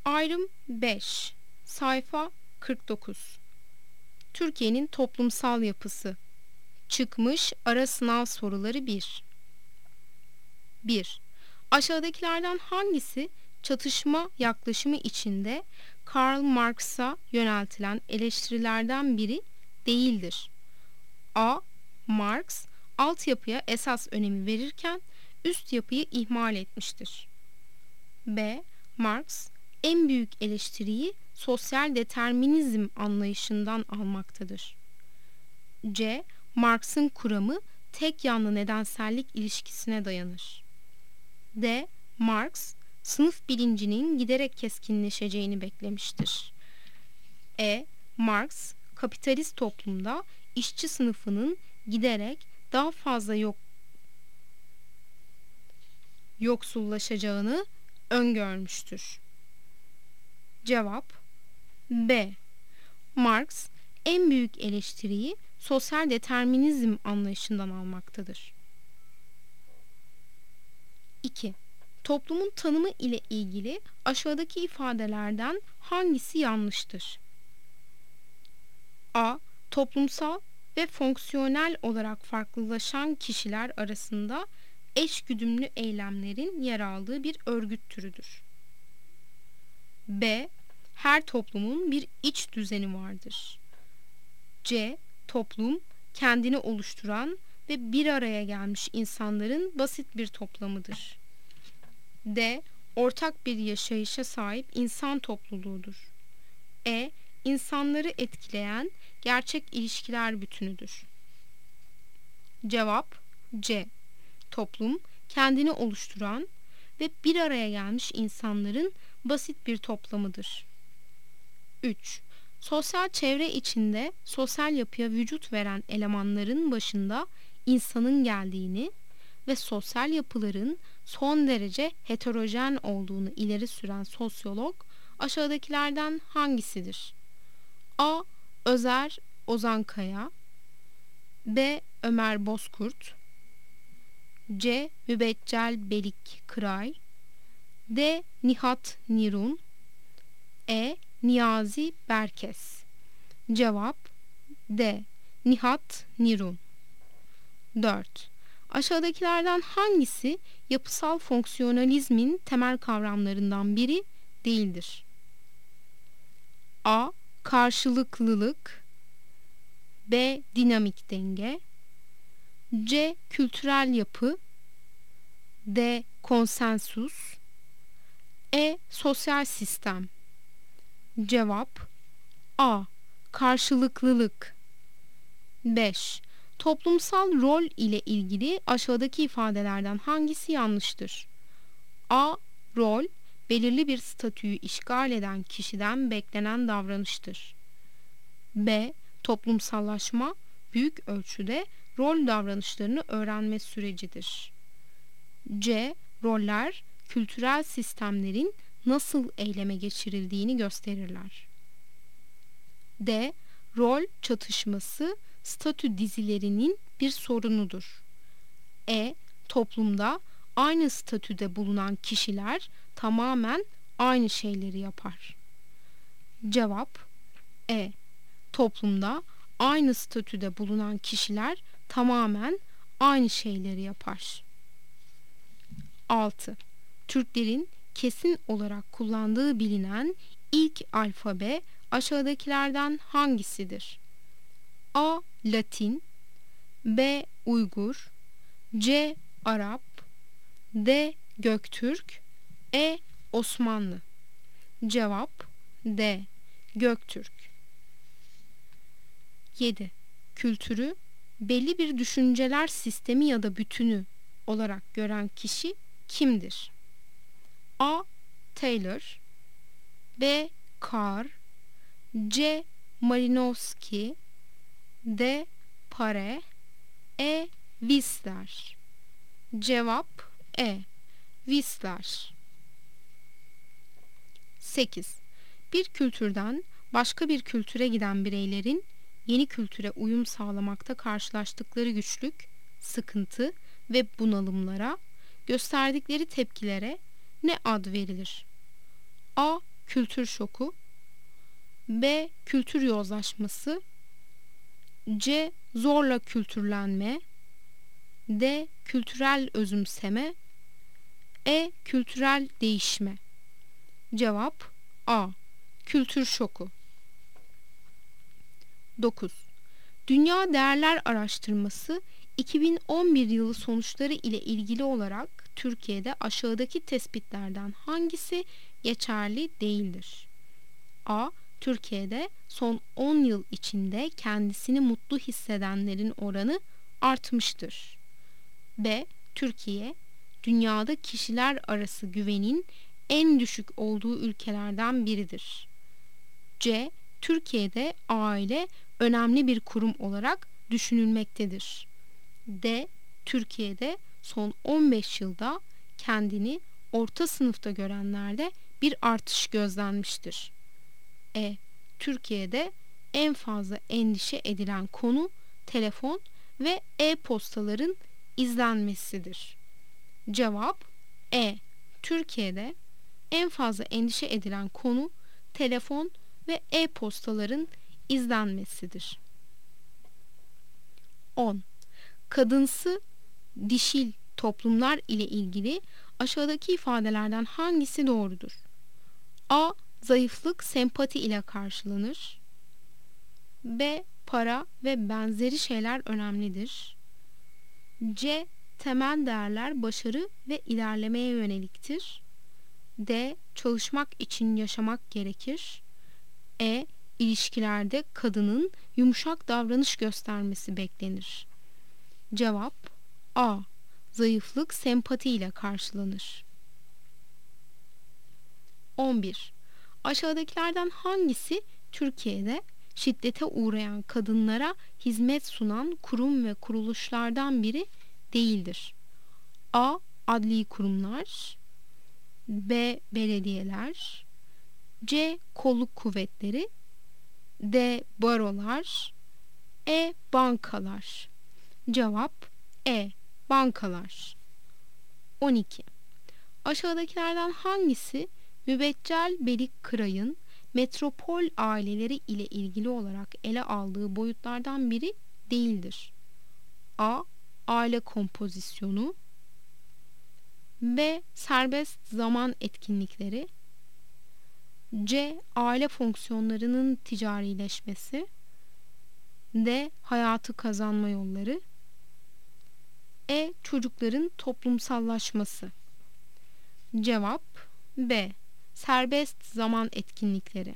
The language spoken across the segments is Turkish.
Ayrım 5. Sayfa 49. Türkiye'nin toplumsal yapısı. Çıkmış ara sınav soruları 1. 1. Aşağıdakilerden hangisi çatışma yaklaşımı içinde Karl Marx'a yöneltilen eleştirilerden biri değildir? A. Marx, altyapıya esas önemi verirken üst yapıyı ihmal etmiştir. B. Marx, en büyük eleştiriyi sosyal determinizm anlayışından almaktadır. C. Marx'ın kuramı tek yanlı nedensellik ilişkisine dayanır. D. Marx, sınıf bilincinin giderek keskinleşeceğini beklemiştir. E. Marx, kapitalist toplumda işçi sınıfının giderek daha fazla yoksullaşacağını öngörmüştür. Cevap B. Marx, en büyük eleştiriyi sosyal determinizm anlayışından almaktadır. 2. Toplumun tanımı ile ilgili aşağıdaki ifadelerden hangisi yanlıştır? A. Toplumsal ve fonksiyonel olarak farklılaşan kişiler arasında eşgüdümlü eylemlerin yer aldığı bir örgüt türüdür. B. Her toplumun bir iç düzeni vardır. C. Toplum, kendini oluşturan ve bir araya gelmiş insanların basit bir toplamıdır. D. Ortak bir yaşayışa sahip insan topluluğudur. E. İnsanları etkileyen gerçek ilişkiler bütünüdür. Cevap C. Toplum, kendini oluşturan ve bir araya gelmiş insanların basit bir toplamıdır. 3. Sosyal çevre içinde sosyal yapıya vücut veren elemanların başında insanın geldiğini ve sosyal yapıların son derece heterojen olduğunu ileri süren sosyolog aşağıdakilerden hangisidir? A. Özer Ozankaya, B. Ömer Bozkurt, C. Mübeccel Belik Kıray, D. Nihat Nirun, E. Niyazi Berkes. Cevap D. Nihat Nirun. 4. Aşağıdakilerden hangisi yapısal fonksiyonalizmin temel kavramlarından biri değildir? A. Karşılıklılık, B. Dinamik denge, C. Kültürel yapı, D. Konsensus, E. Sosyal sistem. Cevap A. Karşılıklılık. 5. Toplumsal rol ile ilgili aşağıdaki ifadelerden hangisi yanlıştır? A. Rol, belirli bir statüyü işgal eden kişiden beklenen davranıştır. B. Toplumsallaşma, büyük ölçüde rol davranışlarını öğrenme sürecidir. C. Roller, kültürel sistemlerin nasıl eyleme geçirildiğini gösterirler. D. Rol çatışması, statü dizilerinin bir sorunudur. E. Toplumda aynı statüde bulunan kişiler tamamen aynı şeyleri yapar. Cevap E. Toplumda aynı statüde bulunan kişiler tamamen aynı şeyleri yapar. 6. Türklerin kesin olarak kullandığı bilinen ilk alfabe aşağıdakilerden hangisidir? A. Latin, B. Uygur, C. Arap, D. Göktürk, E. Osmanlı. Cevap D. Göktürk. 7. Kültürü belli bir düşünceler sistemi ya da bütünü olarak gören kişi kimdir? A. Taylor, B. Carr, C. Malinowski, D. Pare, E. Whistler. Cevap E. Whistler. 8. Bir kültürden başka bir kültüre giden bireylerin yeni kültüre uyum sağlamakta karşılaştıkları güçlük, sıkıntı ve bunalımlara, gösterdikleri tepkilere ne ad verilir? A. kültür şoku, B. Kültür yozlaşması, C. Zorla kültürlenme, D. Kültürel özümseme, E. Kültürel değişme. Cevap A. Kültür şoku. 9. Dünya Değerler Araştırması 2011 yılı sonuçları ile ilgili olarak Türkiye'de aşağıdaki tespitlerden hangisi geçerli değildir? A. Türkiye'de son 10 yıl içinde kendisini mutlu hissedenlerin oranı artmıştır. B. Türkiye, dünyada kişiler arası güvenin en düşük olduğu ülkelerden biridir. C. Türkiye'de aile önemli bir kurum olarak düşünülmektedir. D. Türkiye'de son 15 yılda kendini orta sınıfta görenlerde bir artış gözlenmiştir. E. Türkiye'de en fazla endişe edilen konu telefon ve e-postaların izlenmesidir. Cevap E. Türkiye'de en fazla endişe edilen konu telefon ve e-postaların izlenmesidir. 10. Kadınsı, dişil toplumlar ile ilgili aşağıdaki ifadelerden hangisi doğrudur? A. Zayıflık sempati ile karşılanır. B. Para ve benzeri şeyler önemlidir. C. Temel değerler başarı ve ilerlemeye yöneliktir. D. Çalışmak için yaşamak gerekir. E. İlişkilerde kadının yumuşak davranış göstermesi beklenir. Cevap A. Zayıflık sempati ile karşılanır. 11. Aşağıdakilerden hangisi Türkiye'de şiddete uğrayan kadınlara hizmet sunan kurum ve kuruluşlardan biri değildir? A. Adli kurumlar, B. Belediyeler, C. Kolluk kuvvetleri, D. Barolar, E. Bankalar. Cevap E. Bankalar. 12. Aşağıdakilerden hangisi Mübeccel Belik Kıray'ın metropol aileleri ile ilgili olarak ele aldığı boyutlardan biri değildir? A. Aile kompozisyonu, B. Serbest zaman etkinlikleri, C. Aile fonksiyonlarının ticarileşmesi, D. Hayatı kazanma yolları, E. Çocukların toplumsallaşması. Cevap B. Serbest zaman etkinlikleri.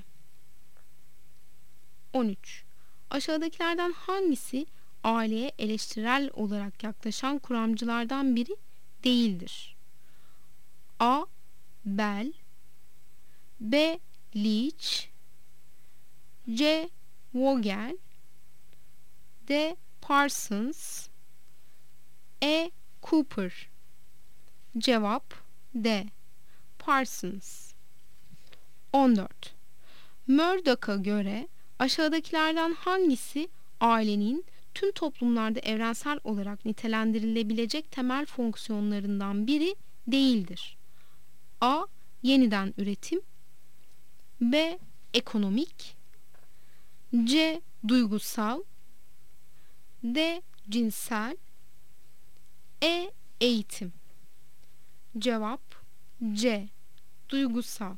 13. Aşağıdakilerden hangisi aileye eleştirel olarak yaklaşan kuramcılardan biri değildir? A. Bell, B. Leach, C. Vogel, D. Parsons, E. Cooper. Cevap D. Parsons. 14. Murdoch'a göre aşağıdakilerden hangisi ailenin tüm toplumlarda evrensel olarak nitelendirilebilecek temel fonksiyonlarından biri değildir? A. Yeniden üretim, B. Ekonomik, C. Duygusal, D. Cinsel, E. Eğitim. Cevap C. Duygusal.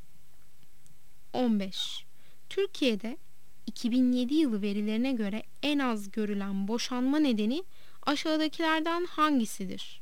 15. Türkiye'de 2007 yılı verilerine göre en az görülen boşanma nedeni aşağıdakilerden hangisidir?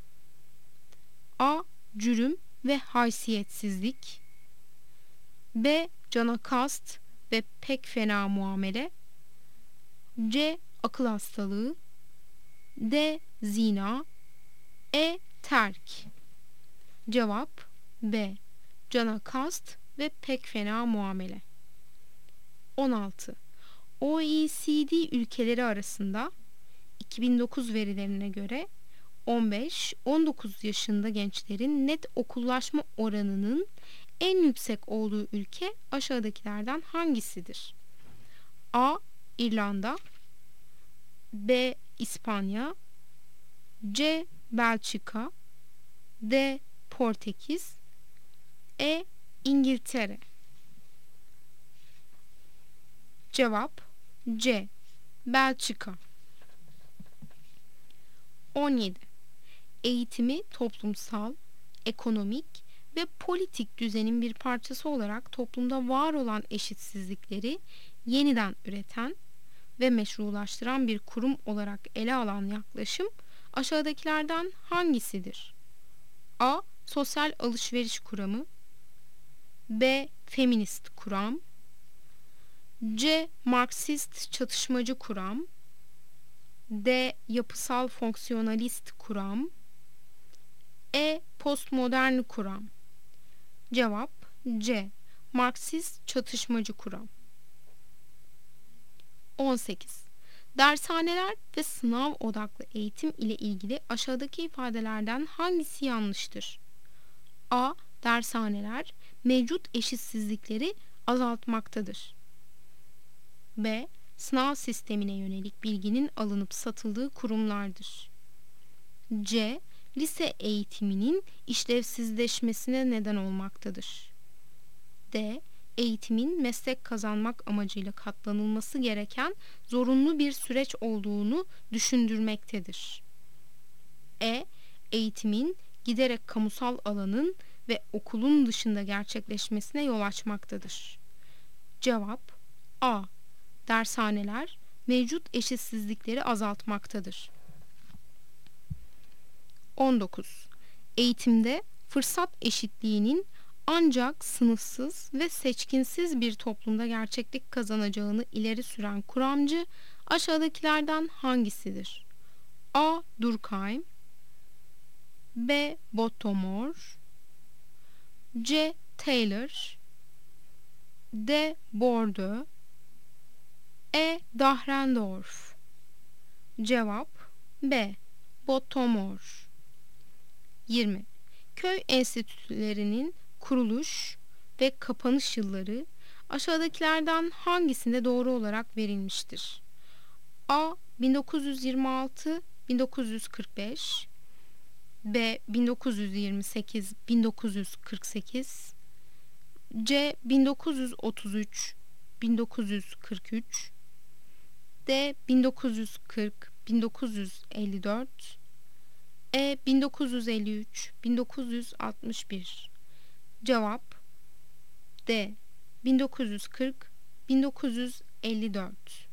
A. Cürüm ve haysiyetsizlik, B. Cana kast ve pek fena muamele, C. Akıl hastalığı, D. Zina, E. Terk. Cevap B. Cana kast ve pek fena muamele. 16. OECD ülkeleri arasında 2009 verilerine göre 15-19 yaşında gençlerin net okullaşma oranının en yüksek olduğu ülke aşağıdakilerden hangisidir? A. İrlanda, B. İspanya, C. Belçika, D. Portekiz, E. İngiltere. Cevap C. Belçika. 17. Eğitimi toplumsal, ekonomik ve politik düzenin bir parçası olarak toplumda var olan eşitsizlikleri yeniden üreten ve meşrulaştıran bir kurum olarak ele alan yaklaşım aşağıdakilerden hangisidir? A. Sosyal alışveriş kuramı, B. Feminist kuram, C. Marksist çatışmacı kuram, D. Yapısal fonksiyonalist kuram, E. Postmodern kuram. Cevap C. Marksist çatışmacı kuram. 18. Dershaneler ve sınav odaklı eğitim ile ilgili aşağıdaki ifadelerden hangisi yanlıştır? A. Dershaneler mevcut eşitsizlikleri azaltmaktadır. B. Sınav sistemine yönelik bilginin alınıp satıldığı kurumlardır. C. Lise eğitiminin işlevsizleşmesine neden olmaktadır. D. Eğitimin meslek kazanmak amacıyla katlanılması gereken zorunlu bir süreç olduğunu düşündürmektedir. E. Eğitimin giderek kamusal alanın ve okulun dışında gerçekleşmesine yol açmaktadır. Cevap A. Dershaneler mevcut eşitsizlikleri azaltmaktadır. 19. Eğitimde fırsat eşitliğinin ancak sınıfsız ve seçkinsiz bir toplumda gerçeklik kazanacağını ileri süren kuramcı aşağıdakilerden hangisidir? A. Durkheim, B. Bottomore, C. Taylor, D. Bourdieu, E. Dahrendorf. Cevap B. Bottomore. 20. Köy enstitülerinin kuruluş ve kapanış yılları aşağıdakilerden hangisinde doğru olarak verilmiştir? A. 1926-1945, B. 1928-1948, C. 1933-1943, D. 1940-1954, E. 1953-1961. Cevap D. 1940-1954.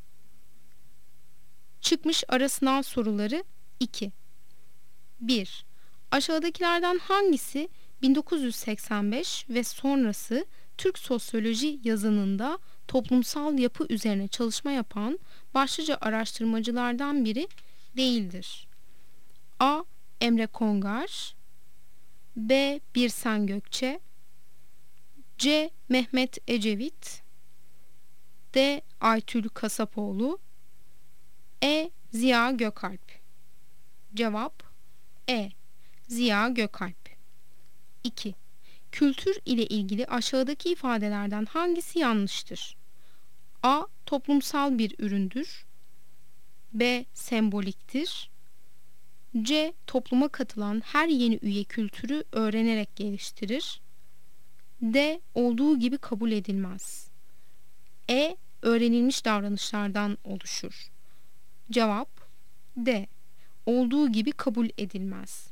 Çıkmış ara sınav soruları 2. 1. Aşağıdakilerden hangisi 1985 ve sonrası Türk sosyoloji yazınında toplumsal yapı üzerine çalışma yapan başlıca araştırmacılardan biri değildir? A. Emre Kongar, B. Birsen Gökçe, C. Mehmet Ecevit, D. Aytül Kasapoğlu, E. Ziya Gökalp. Cevap E. Ziya Gökalp. 2. Kültür ile ilgili aşağıdaki ifadelerden hangisi yanlıştır? A. Toplumsal bir üründür, B. Semboliktir, C. Topluma katılan her yeni üye kültürü öğrenerek geliştirir, D. Olduğu gibi kabul edilmez, E. Öğrenilmiş davranışlardan oluşur. Cevap D. Olduğu gibi kabul edilmez.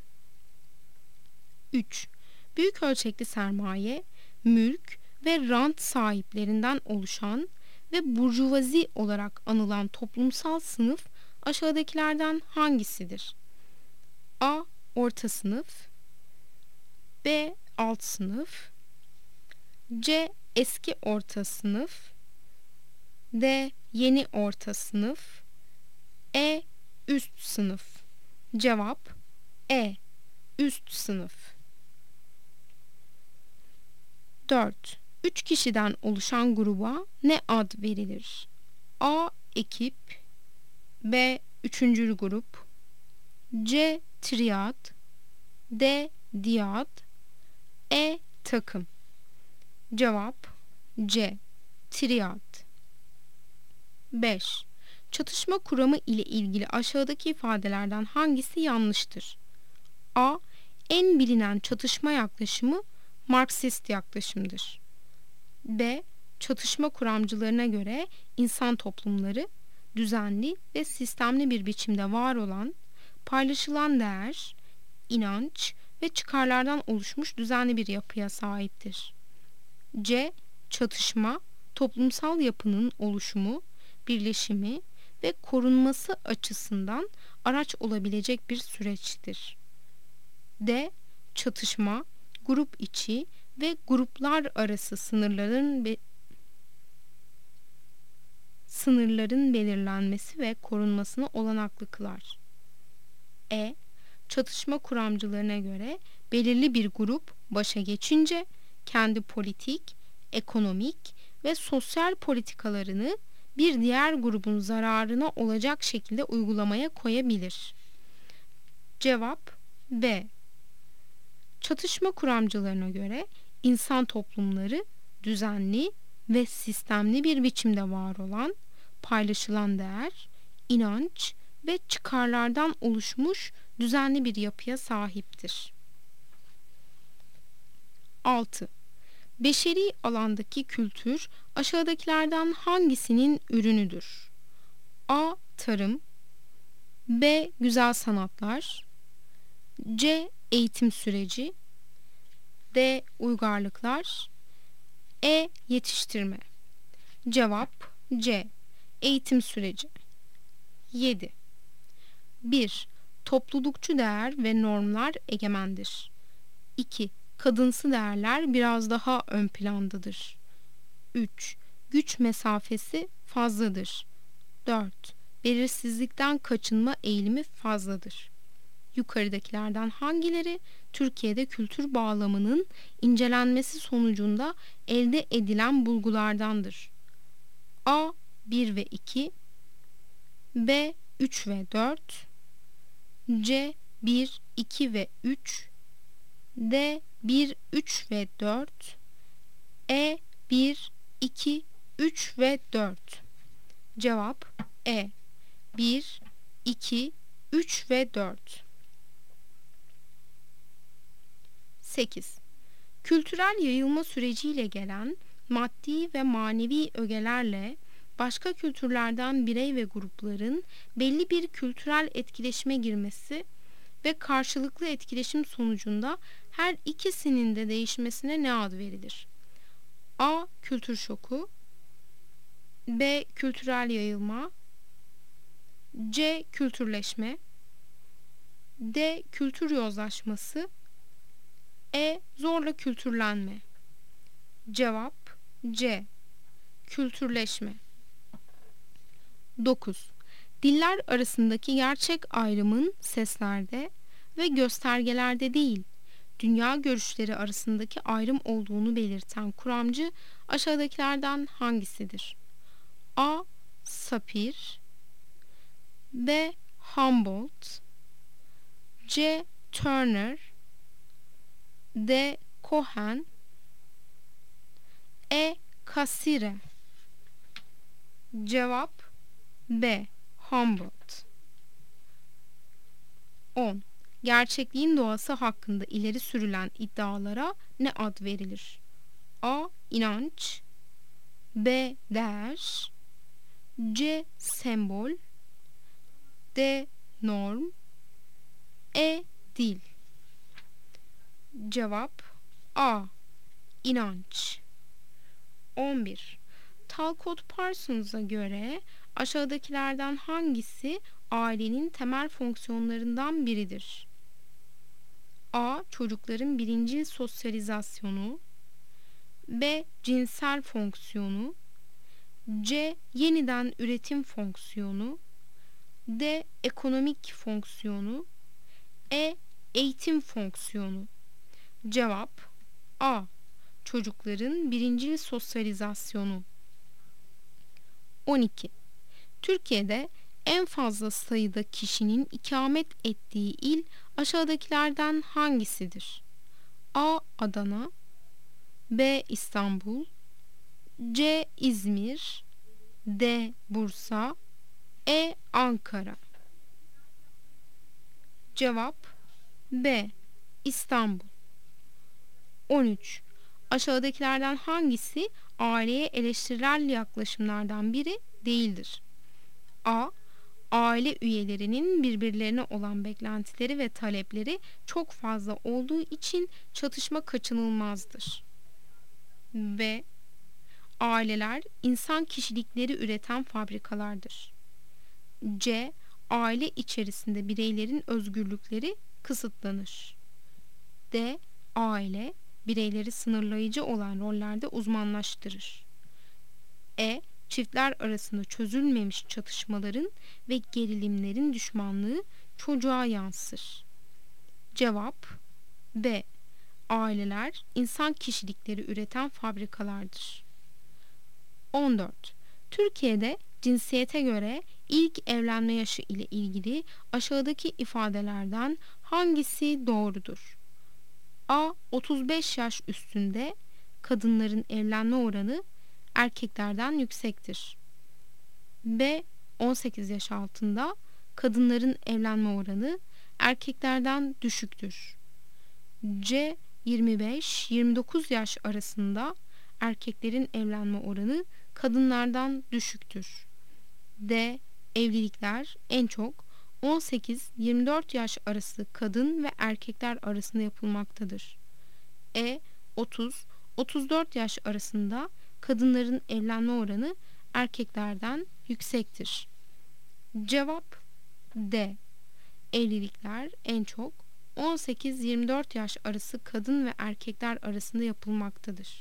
3. Büyük ölçekli sermaye, mülk ve rant sahiplerinden oluşan ve burjuvazi olarak anılan toplumsal sınıf aşağıdakilerden hangisidir? A. Orta sınıf, B. Alt sınıf, C. Eski orta sınıf, D. Yeni orta sınıf, E. Üst sınıf. Cevap E. Üst sınıf. 4. 3 kişiden oluşan gruba ne ad verilir? A. Ekip, B. Üçüncül grup, C. Triyad, D. Diyad, E. Takım. Cevap C. Triyad. 5. Çatışma kuramı ile ilgili aşağıdaki ifadelerden hangisi yanlıştır? A. En bilinen çatışma yaklaşımı Marksist yaklaşımdır. B. Çatışma kuramcılarına göre insan toplumları düzenli ve sistemli bir biçimde var olan, paylaşılan değer, inanç ve çıkarlardan oluşmuş düzenli bir yapıya sahiptir. C. Çatışma, toplumsal yapının oluşumu, birleşimi ve korunması açısından araç olabilecek bir süreçtir. D. Çatışma, grup içi ve gruplar arası sınırların belirlenmesi ve korunmasını olanaklı kılar. E. Çatışma kuramcılarına göre belirli bir grup başa geçince kendi politik, ekonomik ve sosyal politikalarını bir diğer grubun zararına olacak şekilde uygulamaya koyabilir. Cevap B. Çatışma kuramcılarına göre insan toplumları düzenli ve sistemli bir biçimde var olan, paylaşılan değer, inanç ve çıkarlardan oluşmuş düzenli bir yapıya sahiptir. 6. Beşeri alandaki kültür aşağıdakilerden hangisinin ürünüdür? A. Tarım, B. Güzel sanatlar, C. Eğitim süreci, D. Uygarlıklar, E. Yetiştirme. Cevap C. Eğitim süreci. 7. 1. Toplulukçu değer ve normlar egemendir. 2. Kadınsı değerler biraz daha ön plandadır. 3. Güç mesafesi fazladır. 4. Belirsizlikten kaçınma eğilimi fazladır. Yukarıdakilerden hangileri Türkiye'de kültür bağlamının incelenmesi sonucunda elde edilen bulgulardandır? A. 1 ve 2, B. 3 ve 4, C. 1, 2 ve 3, D. 1, 3 ve 4, E. 1, 2, 3 ve 4. Cevap E. 1, 2, 3 ve 4. 8. Kültürel yayılma süreciyle gelen maddi ve manevi ögelerle başka kültürlerden birey ve grupların belli bir kültürel etkileşime girmesi ve karşılıklı etkileşim sonucunda her ikisinin de değişmesine ne ad verilir? A. Kültür şoku, B. Kültürel yayılma, C. Kültürleşme, D. Kültür yozlaşması, E. Zorla kültürlenme. Cevap C. Kültürleşme. 9. Diller arasındaki gerçek ayrımın seslerde ve göstergelerde değil, dünya görüşleri arasındaki ayrım olduğunu belirten kuramcı aşağıdakilerden hangisidir? A. Sapir, B. Humboldt, C. Turner, D. Cohen, E. Cassirer. Cevap B. Humboldt. 10. Gerçekliğin doğası hakkında ileri sürülen iddialara ne ad verilir? A. İnanç, B. Değer, C. Sembol, D. Norm, E. Dil. Cevap A. İnanç. 11. Talcott Parsons'a göre aşağıdakilerden hangisi ailenin temel fonksiyonlarından biridir? A. Çocukların birincil sosyalizasyonu, B. Cinsel fonksiyonu, C. Yeniden üretim fonksiyonu, D. Ekonomik fonksiyonu, E. Eğitim fonksiyonu. Cevap A. Çocukların birincil sosyalizasyonu. 12. Türkiye'de en fazla sayıda kişinin ikamet ettiği il aşağıdakilerden hangisidir? A. Adana, B. İstanbul, C. İzmir, D. Bursa, E. Ankara. Cevap B. İstanbul. 13. Aşağıdakilerden hangisi aileye eleştirel yaklaşımlardan biri değildir? A. Aile üyelerinin birbirlerine olan beklentileri ve talepleri çok fazla olduğu için çatışma kaçınılmazdır. B. Aileler insan kişilikleri üreten fabrikalardır. C. Aile içerisinde bireylerin özgürlükleri kısıtlanır. D. Aile bireyleri sınırlayıcı olan rollerde uzmanlaştırır. E. Çiftler arasında çözülmemiş çatışmaların ve gerilimlerin düşmanlığı çocuğa yansır. Cevap B. Aileler insan kişilikleri üreten fabrikalardır. 14. Türkiye'de cinsiyete göre ilk evlenme yaşı ile ilgili aşağıdaki ifadelerden hangisi doğrudur? A. 35 yaş üstünde kadınların evlenme oranı erkeklerden yüksektir. B. 18 yaş altında kadınların evlenme oranı erkeklerden düşüktür. C. 25-29 yaş arasında erkeklerin evlenme oranı kadınlardan düşüktür. D. Evlilikler en çok 18-24 yaş arası kadın ve erkekler arasında yapılmaktadır. E. 30-34 yaş arasında kadınların evlenme oranı erkeklerden yüksektir. Cevap D. Evlilikler en çok 18-24 yaş arası kadın ve erkekler arasında yapılmaktadır.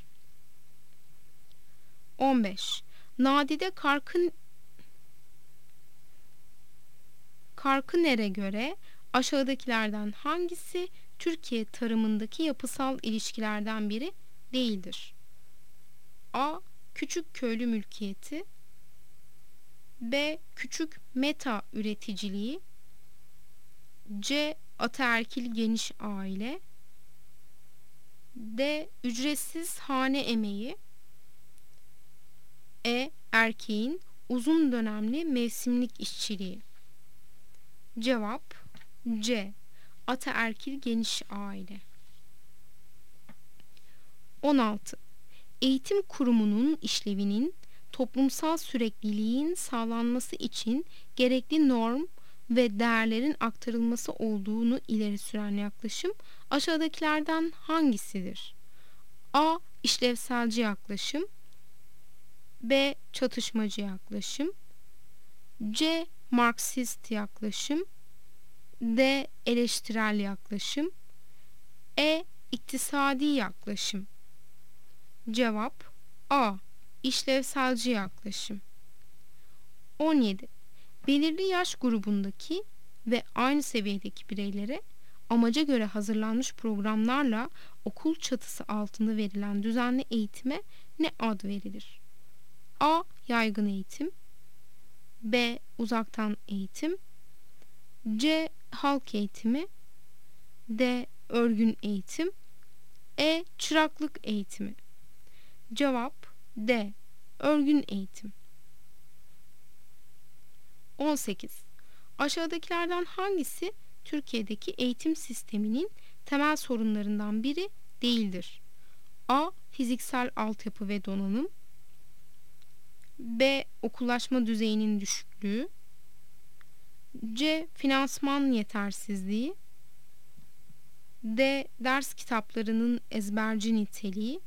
15. Nadide Karkıner'e göre aşağıdakilerden hangisi Türkiye tarımındaki yapısal ilişkilerden biri değildir? A. Küçük köylü mülkiyeti. B. Küçük meta üreticiliği. C. Ataerkil geniş aile. D. Ücretsiz hane emeği. E. Erkeğin uzun dönemli mevsimlik işçiliği. Cevap C. Ataerkil geniş aile. 16. Eğitim kurumunun işlevinin toplumsal sürekliliğin sağlanması için gerekli norm ve değerlerin aktarılması olduğunu ileri süren yaklaşım aşağıdakilerden hangisidir? A. İşlevselci yaklaşım. B. Çatışmacı yaklaşım. C. Marksist yaklaşım. D. Eleştirel yaklaşım. E. İktisadi yaklaşım. Cevap A. İşlevselci yaklaşım. 17. Belirli yaş grubundaki ve aynı seviyedeki bireylere amaca göre hazırlanmış programlarla okul çatısı altında verilen düzenli eğitime ne ad verilir? A. Yaygın eğitim. B. Uzaktan eğitim. C. Halk eğitimi. D. Örgün eğitim. E. Çıraklık eğitimi. Cevap D. Örgün eğitim. 18. Aşağıdakilerden hangisi Türkiye'deki eğitim sisteminin temel sorunlarından biri değildir? A. Fiziksel altyapı ve donanım. B. Okullaşma düzeyinin düşüklüğü. C. Finansman yetersizliği. D. Ders kitaplarının ezberci niteliği.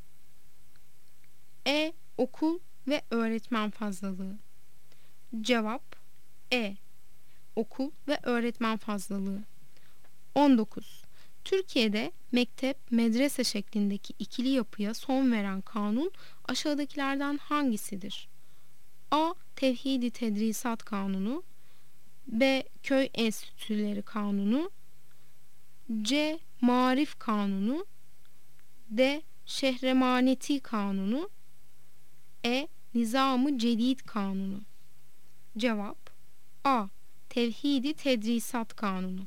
E. Okul ve öğretmen fazlalığı. Cevap E. Okul ve öğretmen fazlalığı. 19. Türkiye'de mektep, medrese şeklindeki ikili yapıya son veren kanun aşağıdakilerden hangisidir? A. Tevhid-i Tedrisat Kanunu. B. Köy Enstitüleri Kanunu. C. Maarif Kanunu. D. Şehremaneti Kanunu. E. Nizam-ı Cedid Kanunu. Cevap A. Tevhid-i Tedrisat Kanunu.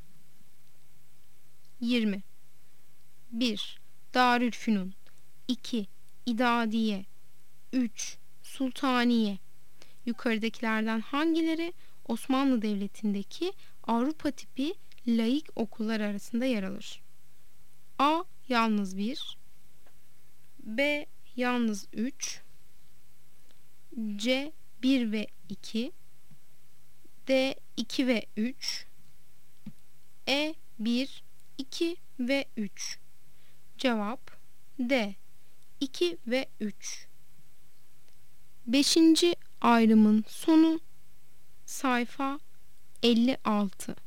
20. 1. Darülfünun. 2. İdadiye. 3. Sultaniye. Yukarıdakilerden hangileri Osmanlı Devleti'ndeki Avrupa tipi laik okullar arasında yer alır? A. Yalnız 1. B yalnız 3, C 1 ve 2, D 2 ve 3, E 1, 2 ve 3. Cevap D 2 ve 3. 5. ayrımın sonu sayfa 56.